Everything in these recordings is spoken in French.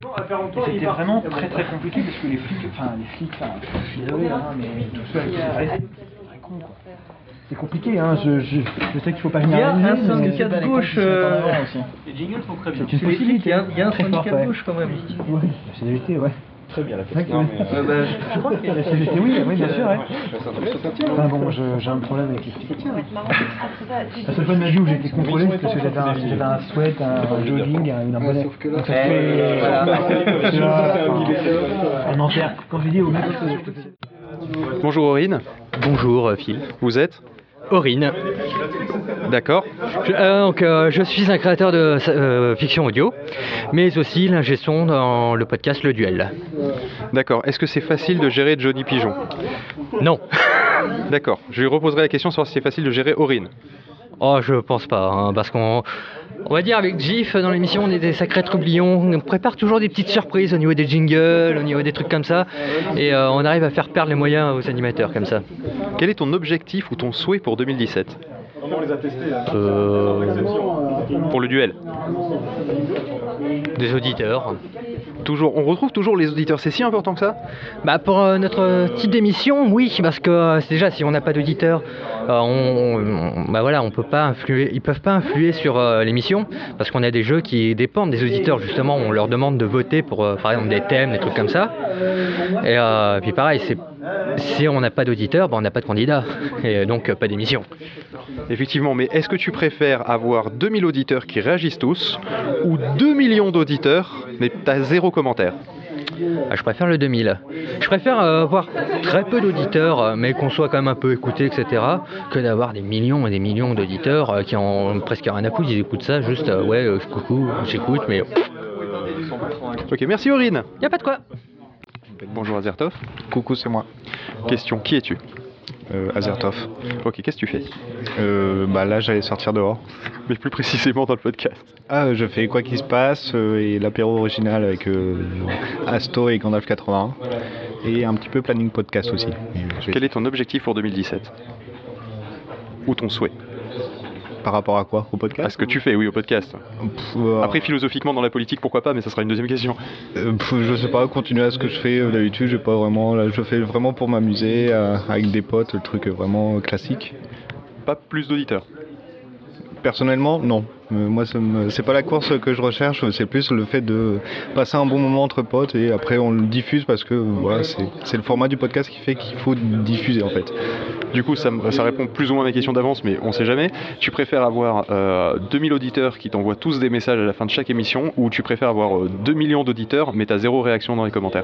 C'était vraiment très compliqué parce que les flics, je suis désolé, mais tout seul, c'est con quoi. C'est compliqué, hein, je sais qu'il faut pas venir Il y a un mais syndicat de gauche. Les jingles sont très bien. C'est une possibilité. Il y a un syndicat de gauche quand même. Oui, la CGT, ouais. Très bien la CGT. Je crois qu'il y a La CGT, oui, bien sûr, ouais. Enfin bon, j'ai un problème avec les flics. La seule fois de ma vie où j'ai été contrôlé, c'est parce que j'avais un sweat, un jogging, un bonnet. Donc ça fait... En enfer. Quand je dis au mec, Bonjour Aurine. Bonjour Phil. Vous êtes Aurine. D'accord. Je suis un créateur de fiction audio, mais aussi l'ingé son dans le podcast Le Duel. D'accord. Est-ce que c'est facile de gérer Johnny Pigeon? Non. D'accord. Je lui reposerai la question sur si c'est facile de gérer Aurine. Oh, je pense pas, hein, parce qu'on va dire avec GIF dans l'émission on est des sacrés troublions, on prépare toujours des petites surprises au niveau des jingles, au niveau des trucs comme ça, et on arrive à faire perdre les moyens aux animateurs comme ça. Quel est ton objectif ou ton souhait pour 2017? Pour le duel. Des auditeurs. On retrouve toujours les auditeurs, c'est si important que ça? Bah pour notre type d'émission, oui, parce que déjà si on n'a pas d'auditeurs, on peut pas influer, ils peuvent pas influer sur l'émission, parce qu'on a des jeux qui dépendent des auditeurs justement, on leur demande de voter pour par exemple des thèmes, des trucs comme ça. Et puis pareil, si on n'a pas d'auditeurs, on n'a pas de candidat, et donc pas d'émission. Effectivement, mais est-ce que tu préfères avoir 2000 auditeurs qui réagissent tous, ou 2 millions d'auditeurs, mais t'as 0 commentaire? Je préfère le 2000. Je préfère avoir très peu d'auditeurs, mais qu'on soit quand même un peu écouté, etc., que d'avoir des millions et des millions d'auditeurs qui ont presque rien à foutre, ils écoutent ça, juste coucou, j'écoute, mais... Ok, merci Aurine. Y a pas de quoi. Bonjour Azertov. Coucou, c'est moi. Question, qui es-tu? Azertov. Ok, qu'est-ce que tu fais? Là, j'allais sortir dehors. Mais plus précisément dans le podcast. Je fais Quoi qu'il se passe et l'apéro original avec Asto et Gandalf 81. Et un petit peu planning podcast aussi. Quel est ton objectif pour 2017? Ou ton souhait? Par rapport à quoi? Au podcast? À ce que tu fais, oui, au podcast. Après, philosophiquement, dans la politique, pourquoi pas, mais ça sera une deuxième question. Je sais pas, continuer à ce que je fais d'habitude, j'ai pas vraiment... Là, je fais vraiment pour m'amuser, avec des potes, le truc vraiment classique. Pas plus d'auditeurs? Personnellement, non. Moi, c'est pas la course que je recherche, c'est plus le fait de passer un bon moment entre potes et après on le diffuse parce que voilà, c'est le format du podcast qui fait qu'il faut diffuser en fait. Du coup, ça répond plus ou moins à ma question d'avance, mais on sait jamais. Tu préfères avoir 2000 auditeurs qui t'envoient tous des messages à la fin de chaque émission, ou tu préfères avoir 2 millions d'auditeurs mais t'as 0 réaction dans les commentaires?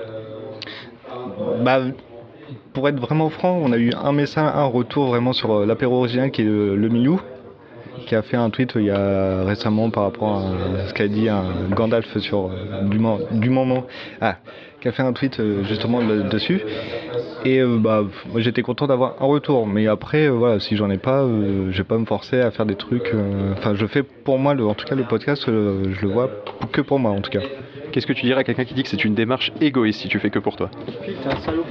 Pour être vraiment franc, on a eu un retour vraiment sur l'apéro original qui est le Milou, qui a fait un tweet il y a récemment par rapport à ce qu'a dit un Gandalf sur du moment. Qui a fait un tweet justement dessus. Et moi j'étais content d'avoir un retour. Mais après, si j'en ai pas, je vais pas me forcer à faire des trucs. Je fais pour moi, en tout cas le podcast, je le vois que pour moi en tout cas. Qu'est-ce que tu dirais à quelqu'un qui dit que c'est une démarche égoïste si tu fais que pour toi? T'es un salaud.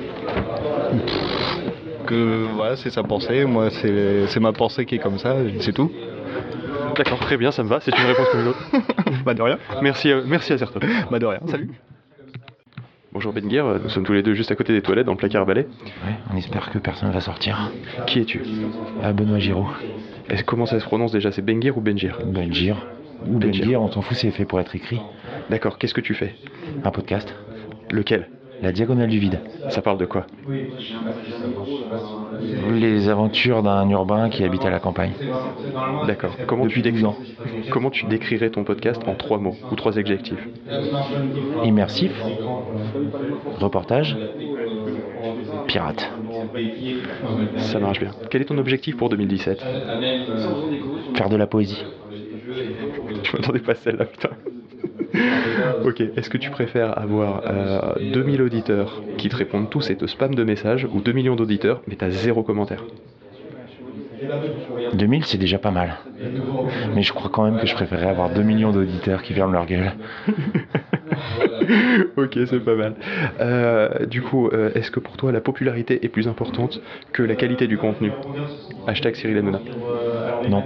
Que voilà, c'est sa pensée. Moi, c'est ma pensée qui est comme ça. C'est tout. D'accord, très bien, ça me va. C'est une réponse comme une autre. De rien. Merci Azertov. De rien. Salut. Bonjour Benguir, nous sommes tous les deux juste à côté des toilettes dans le placard balai. Ouais, on espère que personne va sortir. Qui es-tu? Benoît Giraud. Comment ça se prononce déjà? C'est Benguir ou Benjir? Benjir. Ou Benjir, on s'en fout, c'est fait pour être écrit. D'accord, qu'est-ce que tu fais? Un podcast. Lequel? La diagonale du vide. Ça parle de quoi? Les aventures d'un urbain qui habite à la campagne. D'accord. Depuis 12 ans. Comment tu décrirais ton podcast en 3 mots ou 3 adjectifs? Immersif, reportage, pirate. Ça marche bien. Quel est ton objectif pour 2017? Faire de la poésie. Je m'attendais pas à celle-là, putain. Ok, est-ce que tu préfères avoir 2000 auditeurs qui te répondent tous et te spamment de messages, ou 2 millions d'auditeurs mais t'as 0 commentaire? 2000, c'est déjà pas mal. Mais je crois quand même que je préférerais avoir 2 millions d'auditeurs qui ferment leur gueule. Ok, c'est pas mal. Du coup, est-ce que pour toi la popularité est plus importante que la qualité du contenu? Hashtag Cyril Hanouna. Non.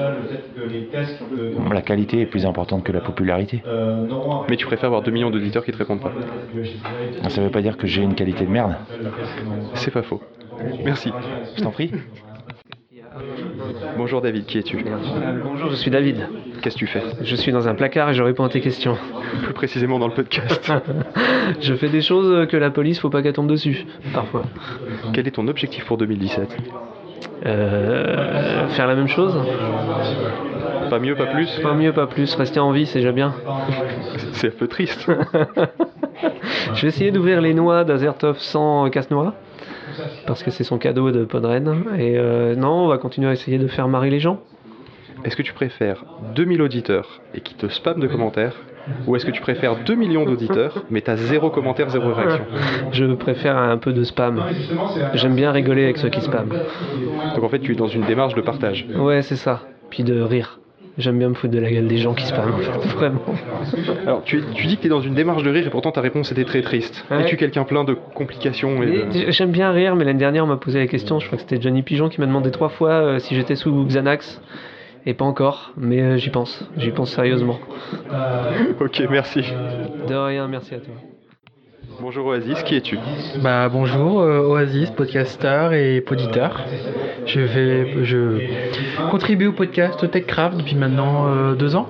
La qualité est plus importante que la popularité. Mais tu préfères avoir 2 millions d'auditeurs qui te répondent pas. Ça veut pas dire que j'ai une qualité de merde. C'est pas faux. Merci. Je t'en prie. Bonjour David, qui es-tu? Bonjour, je suis David. Qu'est-ce que tu fais? Je suis dans un placard et je réponds à tes questions. Plus précisément dans le podcast. Je fais des choses que la police, faut pas qu'elle tombe dessus, parfois. Quel est ton objectif pour 2017? Faire la même chose. Pas mieux, pas plus? Pas mieux, pas plus. Rester en vie, c'est déjà bien. C'est un peu triste. Je vais essayer d'ouvrir les noix d'Azertov sans casse-noix. Parce que c'est son cadeau de Podren. Et non, on va continuer à essayer de faire marrer les gens. Est-ce que tu préfères 2000 auditeurs et qui te spamment de commentaires, ou est-ce que tu préfères 2 millions d'auditeurs mais t'as 0 commentaire, 0 réaction? Je préfère un peu de spam. J'aime bien rigoler avec ceux qui spamment. Donc en fait tu es dans une démarche de partage. Ouais, c'est ça. Puis de rire. J'aime bien me foutre de la gueule des gens qui spamment, en fait, vraiment. Alors tu dis que tu es dans une démarche de rire et pourtant ta réponse était très triste. Ouais. Es-tu quelqu'un plein de complications et de... J'aime bien rire, mais l'année dernière on m'a posé la question, je crois que c'était Johnny Pigeon qui m'a demandé 3 fois si j'étais sous Xanax. Et pas encore, mais j'y pense sérieusement. Ok, merci. De rien, merci à toi. Bonjour Oasis, qui es-tu? Bonjour, Oasis, podcaster et poditeur. Je contribue au podcast TechCraft depuis maintenant 2 ans.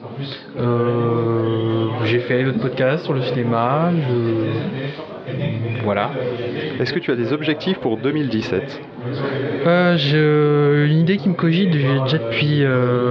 J'ai fait d'autres podcasts sur le cinéma. Voilà. Est-ce que tu as des objectifs pour 2017? J'ai une idée qui me cogite déjà depuis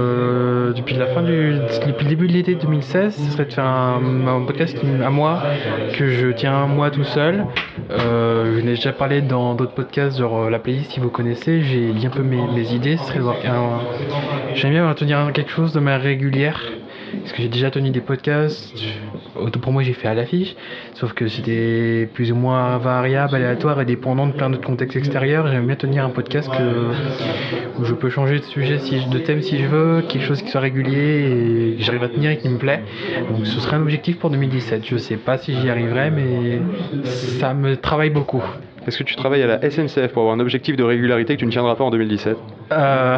le début de l'été 2016. Ce serait de faire un podcast à moi que je tiens moi tout seul. Je n'ai déjà parlé dans d'autres podcasts, genre la playlist si vous connaissez. J'ai dit un peu mes idées. Ce serait de voir j'aime bien tenir quelque chose de manière régulière. Parce que j'ai déjà tenu des podcasts, pour moi j'ai fait à l'affiche, sauf que c'était plus ou moins variable, aléatoire et dépendant de plein d'autres contextes extérieurs. J'aime bien tenir un podcast où je peux changer de sujet, de thème si je veux, quelque chose qui soit régulier et que j'arrive à tenir et qui me plaît. Donc ce serait un objectif pour 2017. Je sais pas si j'y arriverai, mais ça me travaille beaucoup. Est-ce que tu travailles à la SNCF pour avoir un objectif de régularité que tu ne tiendras pas en 2017? Je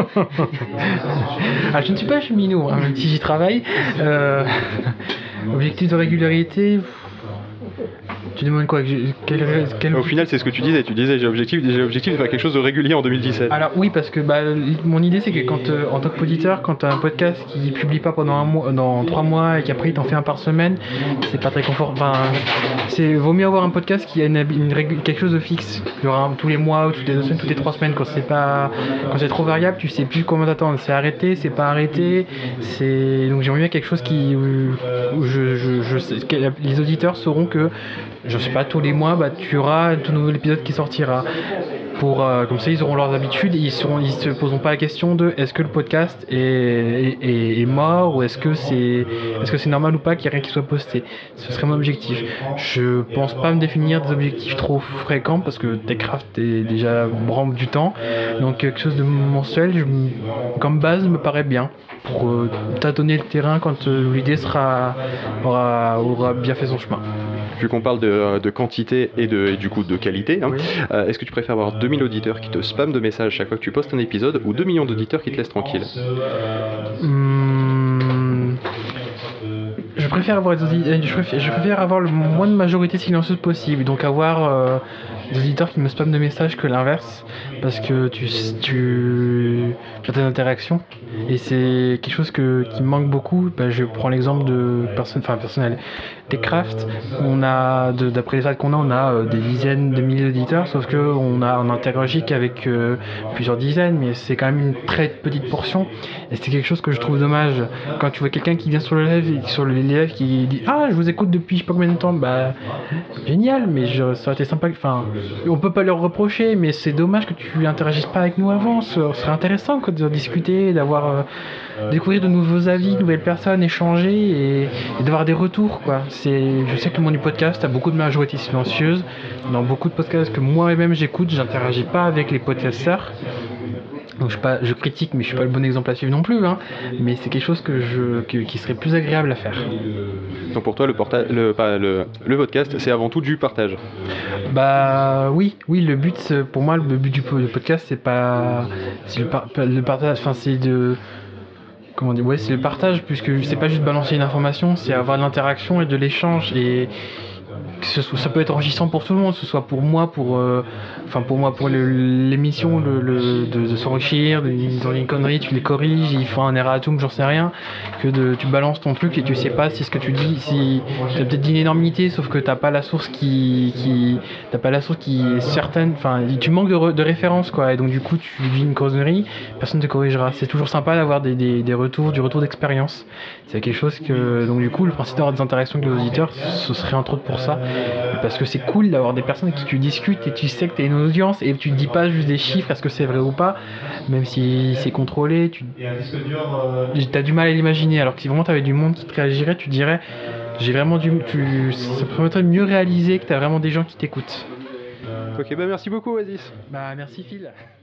ne suis pas cheminot, hein, même si j'y travaille. Objectif de régularité. Tu demandes quoi? Au final, c'est ce que tu disais. Tu disais j'ai l'objectif de faire quelque chose de régulier en 2017. Alors oui, parce que mon idée c'est que quand en tant que poditeur, quand tu as un podcast qui publie pas pendant 3 mois et qu'après il t'en fait un par semaine, c'est pas très confortable. Vaut mieux avoir un podcast qui a quelque chose de fixe, genre tous les mois ou toutes les 2 semaines, toutes les 3 semaines. Quand c'est trop variable, tu sais plus comment t'attendre. C'est arrêté, c'est pas arrêté. Donc j'aimerais bien quelque chose où je sais que les auditeurs sauront que je sais pas, tous les mois, tu auras un tout nouvel épisode qui sortira. Comme ça, ils auront leurs habitudes et ils se poseront pas la question de est-ce que le podcast est mort ou est-ce que c'est normal ou pas qu'il n'y ait rien qui soit posté. Ce serait mon objectif. Je pense pas me définir des objectifs trop fréquents parce que TechCraft est déjà branle du temps. Donc quelque chose de mensuel, comme base, me paraît bien. Pour tâtonner le terrain quand l'idée aura bien fait son chemin. Vu qu'on parle de quantité et du coup de qualité, hein, oui. Est-ce que tu préfères avoir 2000 auditeurs qui te spamment de messages chaque fois que tu postes un épisode ou 2 millions d'auditeurs qui te laissent tranquille? Je préfère avoir le moins de majorité silencieuse possible, donc avoir des auditeurs qui me spamment de messages que l'inverse, parce que tu as des interactions et c'est quelque chose qui me manque beaucoup. Je prends l'exemple de personnel TechCraft. D'après les stats qu'on on a des dizaines de milliers d'auditeurs, sauf que on interagit qu'avec plusieurs dizaines, mais c'est quand même une très petite portion et c'est quelque chose que je trouve dommage quand tu vois quelqu'un qui vient sur le live qui dit je vous écoute depuis je sais pas combien de temps. Génial, mais ça aurait été sympa. On peut pas leur reprocher, mais c'est dommage que tu interagisses pas avec nous avant. Ce serait intéressant de discuter, d'avoir découvrir de nouveaux avis, de nouvelles personnes, échanger et d'avoir des retours, quoi. Je sais que le monde du podcast a beaucoup de majorité silencieuse. Dans beaucoup de podcasts que moi-même j'écoute, j'interagis pas avec les podcasteurs. Donc je critique, mais je suis pas le bon exemple à suivre non plus, hein, mais c'est quelque chose qui serait plus agréable à faire. Donc pour toi, le podcast, c'est avant tout du partage. Bah oui, le but, pour moi, le but du podcast, c'est pas, c'est le partage, enfin c'est de, comment dire, ouais, c'est le partage, puisque c'est pas juste balancer une information, c'est avoir de l'interaction et de l'échange, et ça peut être enrichissant pour tout le monde, que ce soit pour moi, pour l'émission, de s'enrichir, ils ont une connerie, tu les corriges, ils font un erratum, j'en sais rien, tu balances ton truc et tu sais pas si ce que tu dis, si t'as peut-être dit une énormité, sauf que t'as pas la source qui est certaine, enfin tu manques de référence quoi, et donc du coup tu dis une connerie, personne te corrigera. C'est toujours sympa d'avoir du retour d'expérience. C'est quelque chose que, donc du coup, le principe d'avoir des interactions avec les auditeurs, ce serait entre autres pour ça. Parce que c'est cool d'avoir des personnes avec qui tu discutes et tu sais que tu as une audience et tu ne dis pas juste des chiffres, est-ce que c'est vrai ou pas, même si c'est contrôlé, tu as du mal à l'imaginer. Alors que si vraiment tu avais du monde qui te réagirait, tu dirais, ça permettrait de mieux réaliser que tu as vraiment des gens qui t'écoutent. Ok, bah merci beaucoup Oasis. Bah merci Phil.